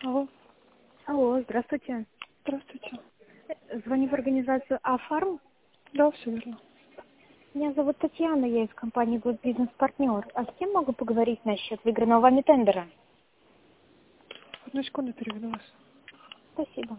Алло. Алло, здравствуйте. Здравствуйте. Звоню в организацию «Афарм». Да, все верно. Меня зовут Татьяна, я из компании «Госбизнес-партнер». А с кем могу поговорить насчет выигранного вами тендера? Одну секунду переведу вас. Спасибо.